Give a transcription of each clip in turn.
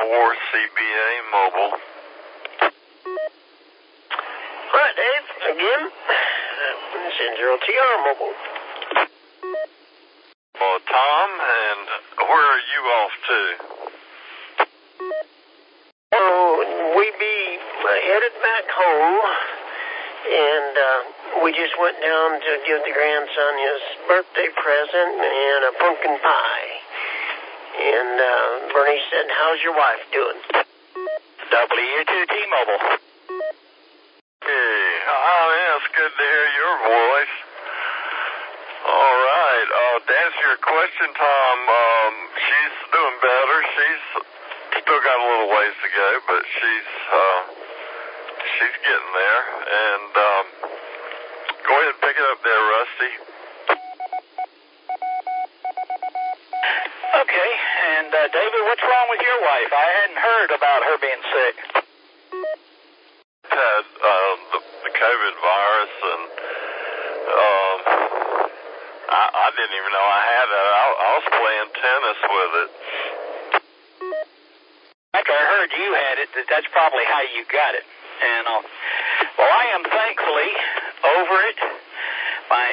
for CBA Mobile. Right, Dave. Again, this is N0TR Mobile. Well, Tom, and where are you off to? Oh, we be headed back home, and we just went down to give the grandson his birthday present and a pumpkin pie. And Bernie said, "How's your wife doing?" W2 T-Mobile. Hey, yeah, it's good to hear your voice. All right, to answer your question, Tom, she's doing better. She's still got a little ways to go, but she's getting there. And go ahead and pick it up there, Rusty. Okay, and David, what's wrong with your wife? I hadn't heard about her being sick. Had the COVID virus, and I didn't even know I had it. I was playing tennis with it. After I heard you had it, that's probably how you got it. And well, I am thankfully over it. My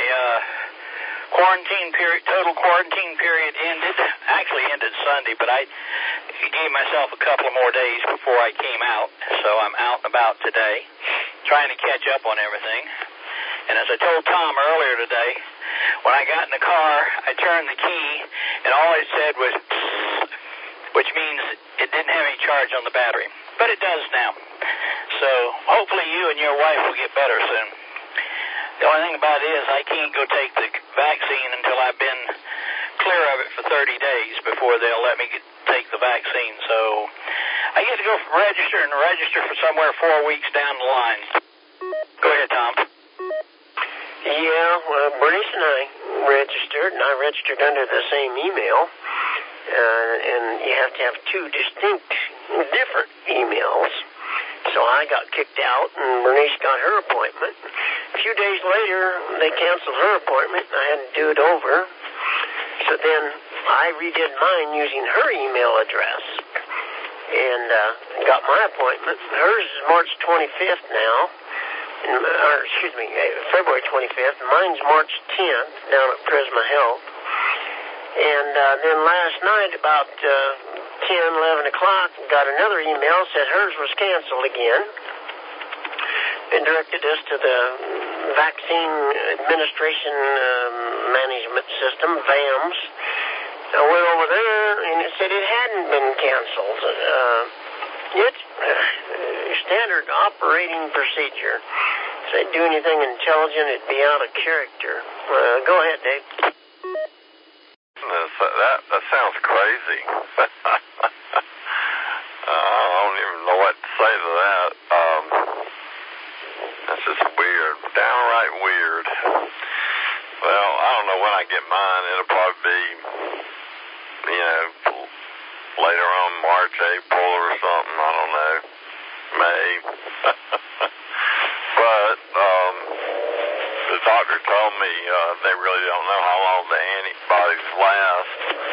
total quarantine period actually ended Sunday, but I gave myself a couple of more days before I came out, so I'm out and about today, trying to catch up on everything. And as I told Tom earlier today, when I got in the car, I turned the key, and all it said was psst, which means it didn't have any charge on the battery. But it does now. So hopefully you and your wife will get better soon. The only thing about it is I can't go take the vaccine until I've been clear of it for 30 days before they'll let me take the vaccine. So I get to go register for somewhere 4 weeks down the line. Go ahead, Tom. Yeah, well, Bernice and I registered, and I registered under the same email. And you have to have two distinct, different emails. So I got kicked out, and Bernice got her appointment. A few days later, they canceled her appointment, and I had to do it over. So then I redid mine using her email address and got my appointment. Hers is March 25th now, February 25th. Mine's March 10th down at Prisma Health. And then last night, about 11 o'clock, got another email, said hers was canceled again, and directed us to the Vaccine Administration Management System, VAMS. I went over there, and it said it hadn't been canceled. It's standard operating procedure. If they do anything intelligent, it'd be out of character. Go ahead, Dave. That sounds crazy. I don't even know what to say to that. That's just weird, downright weird. Well, I don't know when I get mine. It'll probably be, later on, March, April or something. I don't know. May. But the doctor told me they really don't know how long the antibodies last.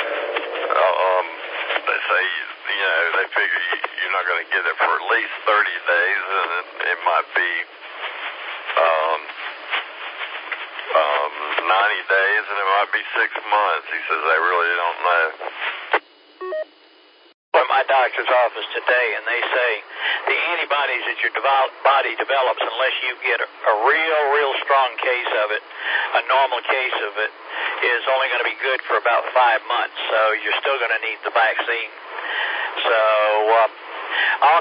They say, they figure you're not going to get it for at least 30 days, and it might be 90 days, and it might be 6 months. He says they really don't know. Went to my doctor's office today, and they say the antibodies that your body develops, unless you get a real strong case of it, a normal case of it, is only going to be good for about 5 months. So you're still going to need the vaccine. So I'll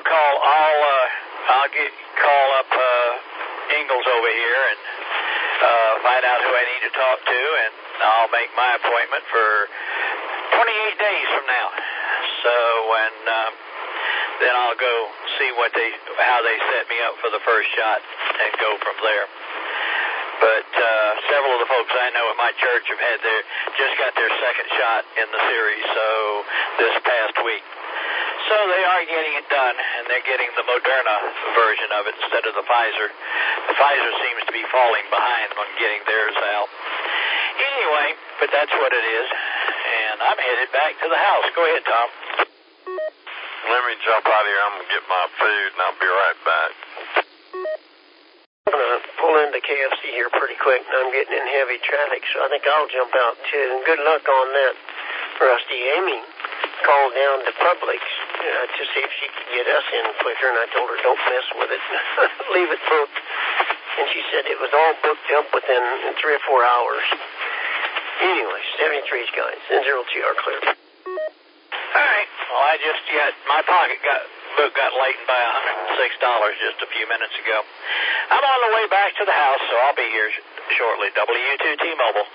call up Ingalls over here and find out who I need to talk to, and I'll make my appointment for 28 days from now. So then I'll go see how they set me up for the first shot and go from there. But several of the folks I know at my church have just got their second shot in the series, so this past week. So they are getting it done, and they're getting the Moderna version of it instead of the Pfizer. The Pfizer seems to be falling behind on getting theirs out. Anyway, but that's what it is, and I'm headed back to the house. Go ahead, Tom. Let let me jump out of here. I'm going to get my food, and I'll be right back. I'm going to pull into KFC here pretty quick, and I'm getting in heavy traffic, so I think I'll jump out, too. And good luck on that, Rusty. Amy called down to Publix to see if she could get us in quicker, and I told her, don't mess with it. Leave it booked. And she said it was all booked up within 3 or 4 hours. Anyway, 73's guys. N0TR clear. All right. Well, I just my pocket book got lightened by $106 just a few minutes ago. I'm on the way back to the house, so I'll be here shortly. W2 T-Mobile.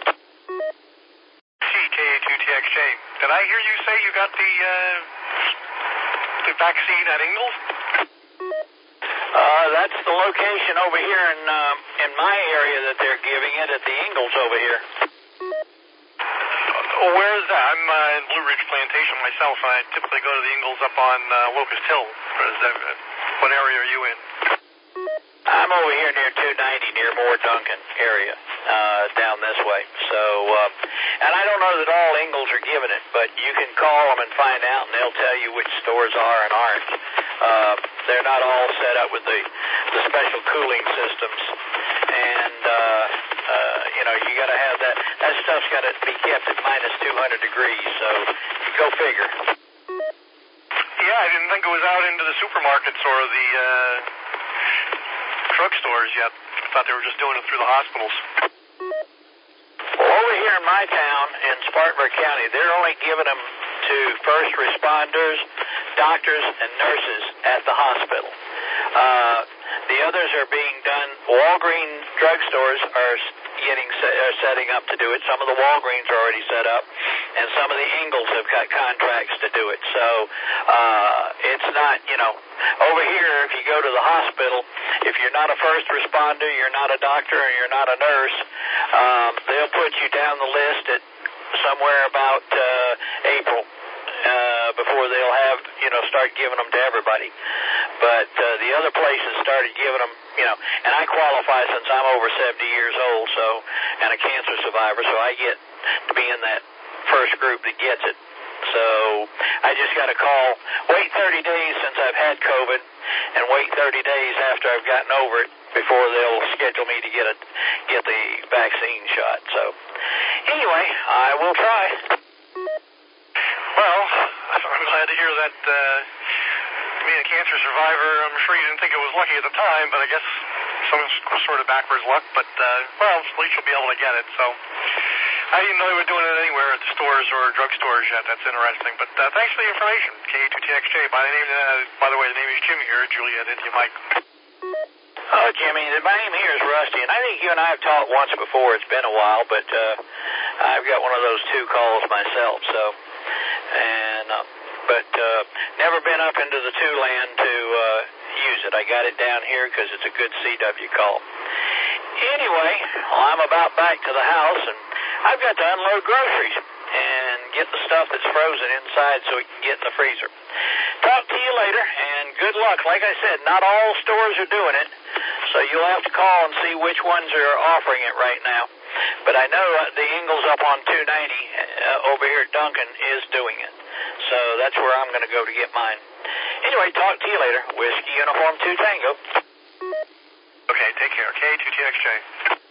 CKA2TXJ. Did I hear you say you got the vaccine at Ingalls? That's the location over here in my area that they're giving it at the Ingalls over here. Where is that? I'm in Blue Ridge Plantation myself. I typically go to the Ingalls up on Locust Hill. What area are you in? I'm over here near 290, near Moore Duncan area, down this way. So, and I don't know that all Ingalls are giving it, but you can call them and find out, and they'll tell you which stores are and aren't. They're not all set up with the special cooling systems, and you got to have that. That stuff's got to be kept at minus 200 degrees. So, go figure. Yeah, I didn't think it was out into the supermarkets or the drugstores yet. I thought they were just doing it through the hospitals. Well, over here in my town, in Spartanburg County, they're only giving them to first responders, doctors, and nurses at the hospital. The others are being done. Walgreens drugstores are setting up to do it. Some of the Walgreens are already set up, and some of the Ingalls have got contracts to do it. So it's not, over here, if you go to the hospital, if you're not a first responder, you're not a doctor, and you're not a nurse, they'll put you down the list at somewhere about April. Before they'll have, start giving them to everybody. But the other places started giving them, and I qualify since I'm over 70 years old, and a cancer survivor, so I get to be in that first group that gets it. So I just got a call, wait 30 days since I've had COVID, and wait 30 days after I've gotten over it before they'll schedule me to get the vaccine shot. So anyway, I will try. Well, I'm glad to hear that. Being a cancer survivor, I'm sure you didn't think it was lucky at the time, but I guess some sort of backwards luck. But, at least you'll be able to get it. So I didn't know they were doing it anywhere at the stores or drugstores yet. That's interesting. But thanks for the information, KA2TXJ. By the way, the name is Jim here, Juliet India Mike. Oh, Jimmy, my name here is Rusty, and I think you and I have talked once before. It's been a while, but I've got one of those 2 calls myself, so... But never been up into the 2 land to use it. I got it down here because it's a good CW call. Anyway, I'm about back to the house, and I've got to unload groceries and get the stuff that's frozen inside so it can get in the freezer. Talk to you later, and good luck. Like I said, not all stores are doing it, so you'll have to call and see which ones are offering it right now. But I know the Ingalls up on 290 over here at Duncan is doing it. So that's where I'm going to go to get mine. Anyway, talk to you later. Whiskey Uniform 2 Tango. Okay, take care. KA2TXJ.